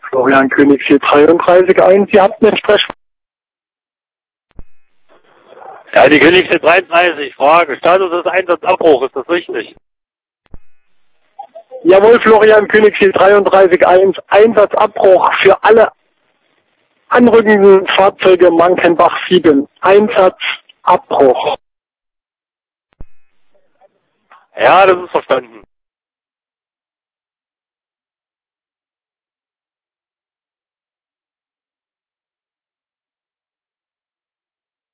Florian König 433-1, Sie hatten den Sprech. Ja, die König 433, Frage. Status des Einsatzabbruch, ist das richtig? Jawohl, Florian König 433-1, Einsatzabbruch für alle anrückenden Fahrzeuge Mankenbach 7. Einsatzabbruch. Ja, das ist verstanden.